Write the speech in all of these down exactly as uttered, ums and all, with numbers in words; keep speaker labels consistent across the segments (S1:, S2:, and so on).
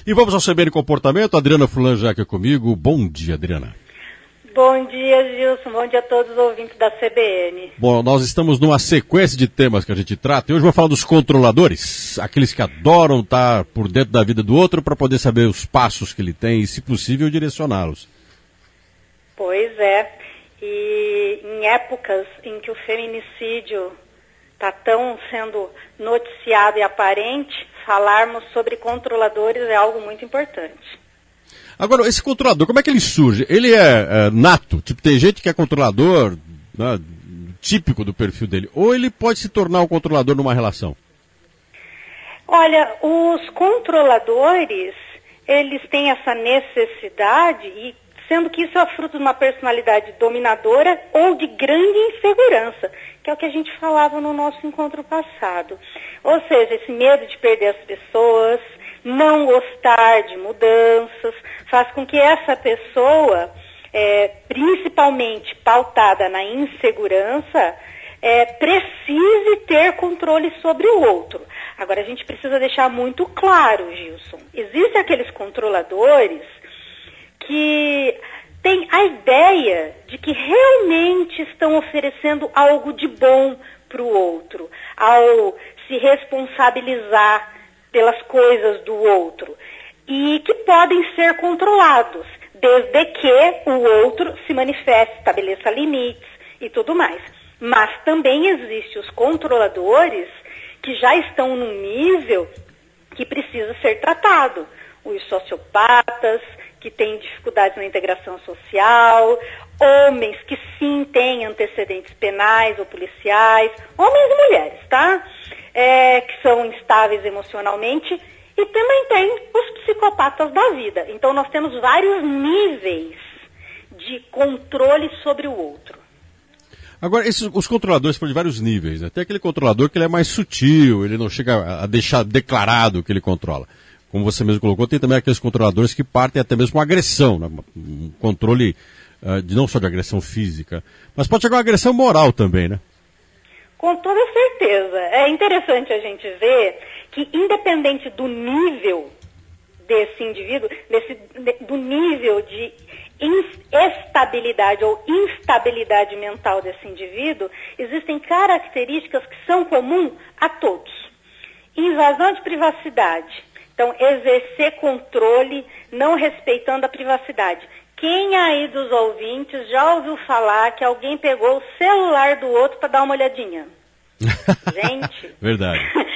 S1: E vamos ao C B N Comportamento. Adriana Furlan já aqui comigo. Bom dia, Adriana.
S2: Bom dia, Gilson. Bom dia a todos os ouvintes da C B N.
S1: Bom, nós estamos numa sequência de temas que a gente trata. E hoje vou falar dos controladores. Aqueles que adoram estar por dentro da vida do outro para poder saber os passos que ele tem e, se possível, direcioná-los.
S2: Pois é. E em épocas em que o feminicídio está tão sendo noticiado e aparente, falarmos sobre controladores é algo muito importante.
S1: Agora, esse controlador, como é que ele surge? Ele é, é nato? Tipo, tem gente que é controlador, né, típico do perfil dele, ou ele pode se tornar um controlador numa relação?
S2: Olha, os controladores, eles têm essa necessidade, e sendo que isso é fruto de uma personalidade dominadora ou de grande insegurança, que é o que a gente falava no nosso encontro passado. Ou seja, esse medo de perder as pessoas, não gostar de mudanças, faz com que essa pessoa, é, principalmente pautada na insegurança, é, precise ter controle sobre o outro. Agora, a gente precisa deixar muito claro, Gilson, existem aqueles controladores que têm a ideia de que realmente estão oferecendo algo de bom para o outro, ao se responsabilizar pelas coisas do outro, e que podem ser controlados, desde que o outro se manifeste, estabeleça limites e tudo mais. Mas também existem os controladores que já estão num nível que precisa ser tratado. Os sociopatas, que têm dificuldades na integração social, homens que sim têm antecedentes penais ou policiais, homens e mulheres, tá? É, que são instáveis emocionalmente, e também tem os psicopatas da vida. Então nós temos vários níveis de controle sobre o outro.
S1: Agora, esses, os controladores foram de vários níveis, né? Tem aquele controlador que ele é mais sutil, ele não chega a deixar declarado que ele controla. Como você mesmo colocou, tem também aqueles controladores que partem até mesmo com agressão, né? Um controle uh, de, não só de agressão física, mas pode chegar uma agressão moral também, né?
S2: Com toda certeza. É interessante a gente ver que, independente do nível desse indivíduo, desse, de, do nível de estabilidade ou instabilidade mental desse indivíduo, existem características que são comuns a todos. Invasão de privacidade. Então, exercer controle não respeitando a privacidade. Quem aí dos ouvintes já ouviu falar que alguém pegou o celular do outro para dar uma olhadinha? Gente,
S1: verdade.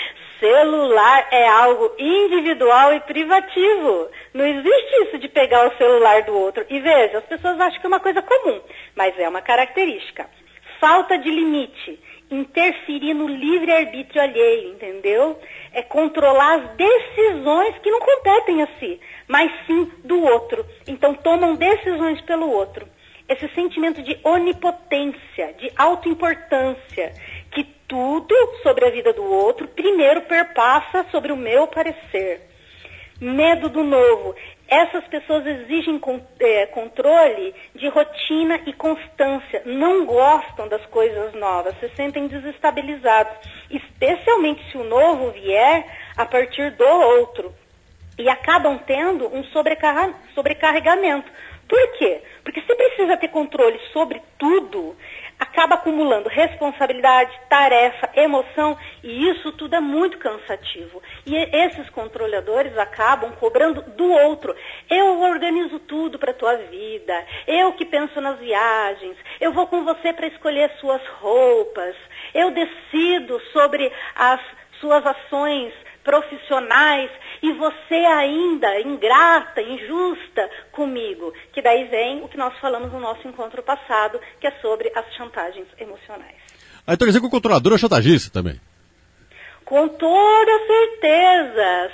S2: Celular é algo individual e privativo. Não existe isso de pegar o celular do outro. E veja, as pessoas acham que é uma coisa comum, mas é uma característica. Falta de limite, interferir no livre-arbítrio alheio, entendeu? É controlar as decisões que não competem a si, mas sim do outro. Então tomam decisões pelo outro. Esse sentimento de onipotência, de autoimportância, que tudo sobre a vida do outro primeiro perpassa sobre o meu parecer. Medo do novo. Essas pessoas exigem é, controle de rotina e constância. Não gostam das coisas novas, se sentem desestabilizados. Especialmente se o novo vier a partir do outro. E acabam tendo um sobrecarga, sobrecarregamento. Por quê? Porque se precisa ter controle sobre tudo, acaba acumulando responsabilidade, tarefa, emoção, e isso tudo é muito cansativo. E esses controladores acabam cobrando do outro. Eu organizo tudo para a tua vida, eu que penso nas viagens, eu vou com você para escolher as suas roupas, eu decido sobre as suas ações profissionais, e você ainda ingrata, injusta comigo. Que daí vem o que nós falamos no nosso encontro passado, que é sobre as chantagens emocionais.
S1: Ah, então quer dizer que o controlador é chantagista também?
S2: Com toda certeza.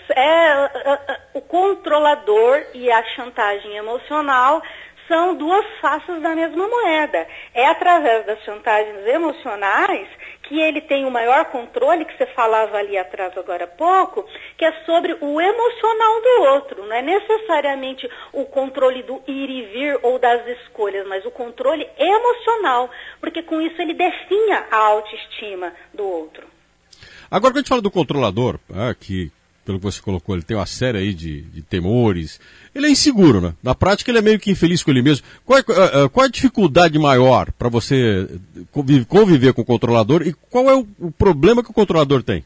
S2: É, o controlador e a chantagem emocional são duas faces da mesma moeda. É através das chantagens emocionais que ele tem o maior controle, que você falava ali atrás agora há pouco, que é sobre o emocional do outro. Não é necessariamente o controle do ir e vir ou das escolhas, mas o controle emocional, porque com isso ele definha a autoestima do outro.
S1: Agora, quando a gente fala do controlador, é, que pelo que você colocou, ele tem uma série aí de, de temores. Ele é inseguro, né? Na prática ele é meio que infeliz com ele mesmo. Qual é, qual é a dificuldade maior para você conviver com o controlador e qual é o, o problema que o controlador tem?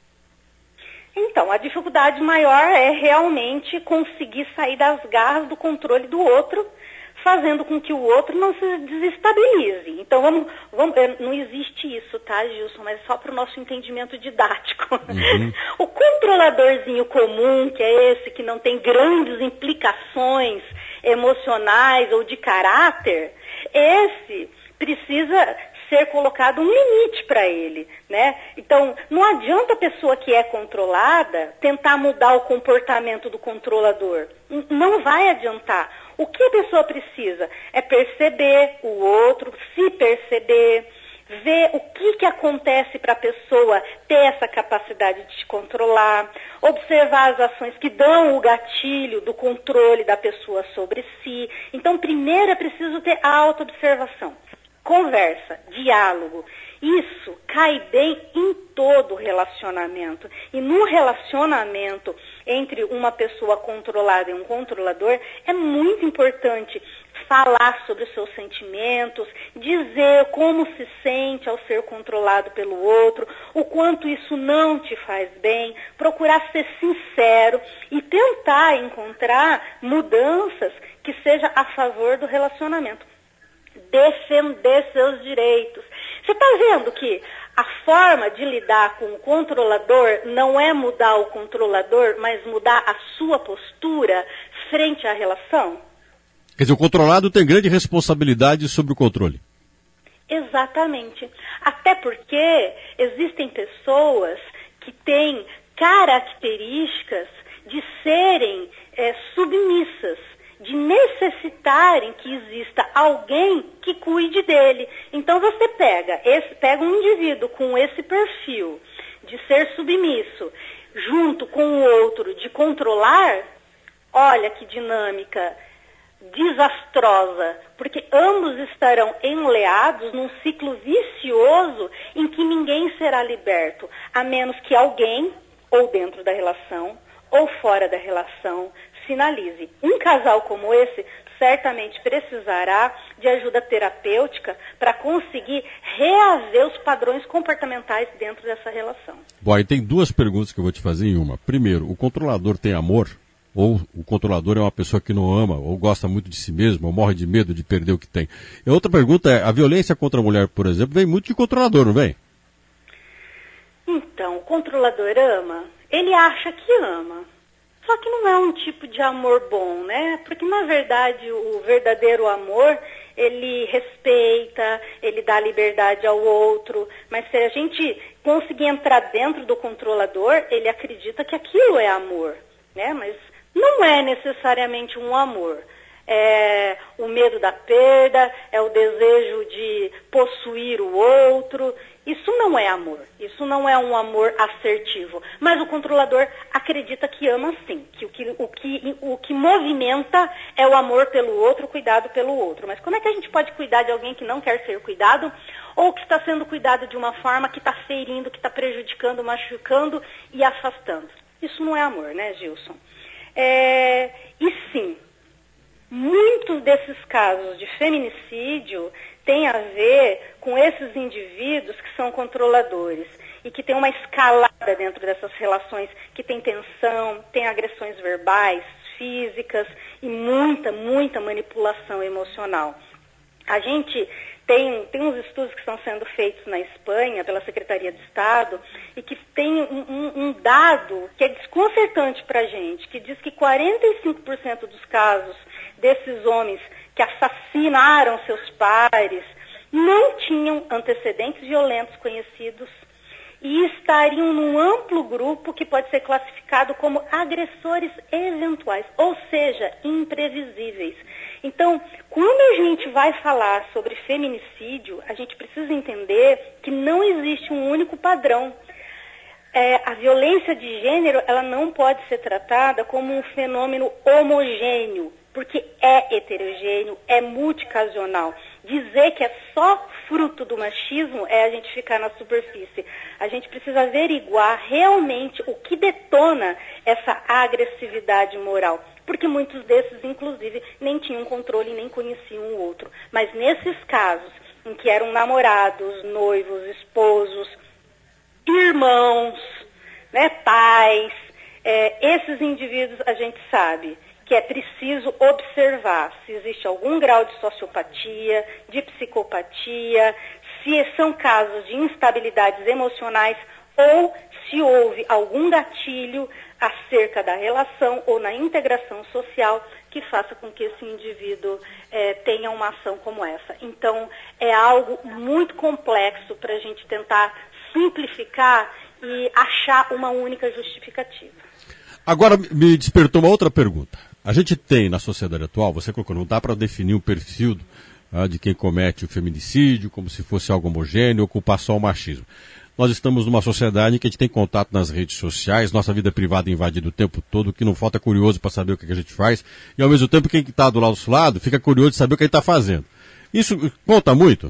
S2: Então, a dificuldade maior é realmente conseguir sair das garras do controle do outro, fazendo com que o outro não se desestabilize. Então, vamos, vamos, não existe isso, tá, Gilson? Mas só para o nosso entendimento didático. Uhum. O controladorzinho comum, que é esse que não tem grandes implicações emocionais ou de caráter, esse precisa ser colocado um limite para ele, né? Então, não adianta a pessoa que é controlada tentar mudar o comportamento do controlador. Não vai adiantar. O que a pessoa precisa é perceber o outro, se perceber, ver o que, que acontece para a pessoa ter essa capacidade de te controlar, observar as ações que dão o gatilho do controle da pessoa sobre si. Então, primeiro é preciso ter a autoobservação. Conversa, diálogo, isso cai bem em todo relacionamento. E num relacionamento entre uma pessoa controlada e um controlador, é muito importante falar sobre os seus sentimentos, dizer como se sente ao ser controlado pelo outro, o quanto isso não te faz bem, procurar ser sincero e tentar encontrar mudanças que sejam a favor do relacionamento. Defender seus direitos. Você está vendo que a forma de lidar com o controlador não é mudar o controlador, mas mudar a sua postura frente à relação?
S1: Quer dizer, o controlado tem grande responsabilidade sobre o controle.
S2: Exatamente. Até porque existem pessoas que têm características de serem é, submissas, de necessitarem que exista alguém que cuide dele. Então você pega, esse, pega um indivíduo com esse perfil de ser submisso, junto com o outro de controlar, olha que dinâmica desastrosa, porque ambos estarão enleados num ciclo vicioso em que ninguém será liberto, a menos que alguém, ou dentro da relação, ou fora da relação, sinalize. Um casal como esse certamente precisará de ajuda terapêutica para conseguir reaver os padrões comportamentais dentro dessa relação.
S1: Bom, aí tem duas perguntas que eu vou te fazer em uma. Primeiro, o controlador tem amor? Ou o controlador é uma pessoa que não ama, ou gosta muito de si mesmo, ou morre de medo de perder o que tem? E outra pergunta é, a violência contra a mulher, por exemplo, vem muito de controlador, não vem?
S2: Então, o controlador ama, ele acha que ama. Só que não é um tipo de amor bom, né? Porque, na verdade, o verdadeiro amor, ele respeita, ele dá liberdade ao outro. Mas se a gente conseguir entrar dentro do controlador, ele acredita que aquilo é amor, né? Mas não é necessariamente um amor. É o medo da perda, é o desejo de possuir o outro. Isso não é amor, isso não é um amor assertivo. Mas o controlador acredita que ama sim, que o que, o que, o que movimenta é o amor pelo outro, o cuidado pelo outro. Mas como é que a gente pode cuidar de alguém que não quer ser cuidado ou que está sendo cuidado de uma forma que está ferindo, que está prejudicando, machucando e afastando? Isso não é amor, né, Gilson? É, e sim, muitos desses casos de feminicídio têm a ver com esses indivíduos que são controladores e que tem uma escalada dentro dessas relações, que tem tensão, tem agressões verbais, físicas e muita, muita manipulação emocional. A gente tem, tem uns estudos que estão sendo feitos na Espanha pela Secretaria de Estado e que tem um, um, um dado que é desconcertante para a gente, que diz que quarenta e cinco por cento dos casos desses homens que assassinaram seus pares não tinham antecedentes violentos conhecidos e estariam num amplo grupo que pode ser classificado como agressores eventuais, ou seja, imprevisíveis. Então, quando a gente vai falar sobre feminicídio, a gente precisa entender que não existe um único padrão. É, a violência de gênero, ela não pode ser tratada como um fenômeno homogêneo, porque é heterogêneo, é multicasional. Dizer que é só fruto do machismo é a gente ficar na superfície. A gente precisa averiguar realmente o que detona essa agressividade moral. Porque muitos desses, inclusive, nem tinham controle, nem conheciam o outro. Mas nesses casos, em que eram namorados, noivos, esposos, irmãos, né, pais, é, esses indivíduos a gente sabe que é preciso observar se existe algum grau de sociopatia, de psicopatia, se são casos de instabilidades emocionais ou se houve algum gatilho acerca da relação ou na integração social que faça com que esse indivíduo é, tenha uma ação como essa. Então, é algo muito complexo para a gente tentar simplificar e achar uma única justificativa.
S1: Agora, me despertou uma outra pergunta. A gente tem na sociedade atual, você colocou, não dá para definir um perfil ah, de quem comete o feminicídio, como se fosse algo homogêneo ou culpar só o machismo. Nós estamos numa sociedade em que a gente tem contato nas redes sociais, nossa vida privada é invadida o tempo todo, o que não falta é curioso para saber o que a gente faz, e ao mesmo tempo quem está do nosso lado fica curioso de saber o que a gente está fazendo. Isso conta muito?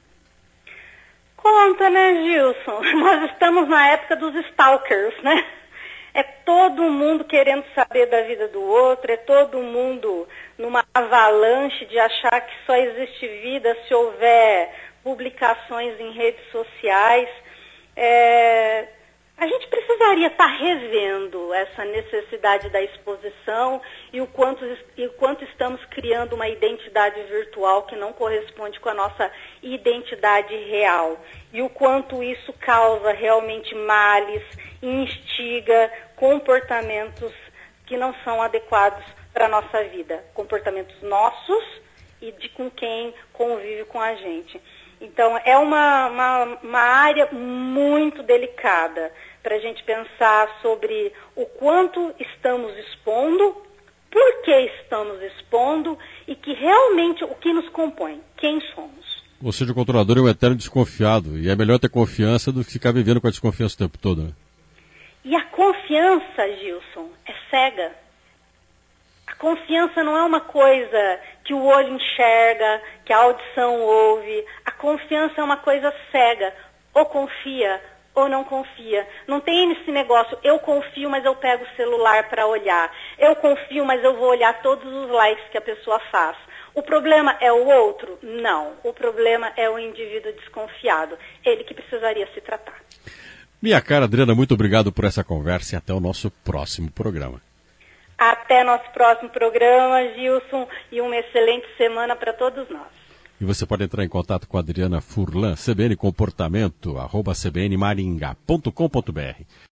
S2: Conta, né, Gilson? Nós estamos na época dos stalkers, né? É todo mundo querendo saber da vida do outro, é todo mundo numa avalanche de achar que só existe vida se houver publicações em redes sociais. É, a gente precisaria estar revendo essa necessidade da exposição e o quanto, e o quanto estamos criando uma identidade virtual que não corresponde com a nossa identidade real. E o quanto isso causa realmente males, instiga comportamentos que não são adequados para a nossa vida. Comportamentos nossos e de com quem convive com a gente. Então, é uma, uma, uma área muito delicada para a gente pensar sobre o quanto estamos expondo, por que estamos expondo e que realmente o que nos compõe, quem somos.
S1: Ou seja, o controlador é um eterno desconfiado e é melhor ter confiança do que ficar vivendo com a desconfiança o tempo todo, né?
S2: E a confiança, Gilson, é cega. A confiança não é uma coisa que o olho enxerga, que a audição ouve. A confiança é uma coisa cega. Ou confia ou não confia. Não tem esse negócio, eu confio, mas eu pego o celular para olhar. Eu confio, mas eu vou olhar todos os likes que a pessoa faz. O problema é o outro? Não. O problema é o indivíduo desconfiado. Ele que precisaria se tratar.
S1: Minha cara Adriana, muito obrigado por essa conversa e até o nosso próximo programa.
S2: Até nosso próximo programa, Gilson, e uma excelente semana para todos nós.
S1: E você pode entrar em contato com a Adriana Furlan, C B N Comportamento, arroba c b n maringá ponto com ponto b r.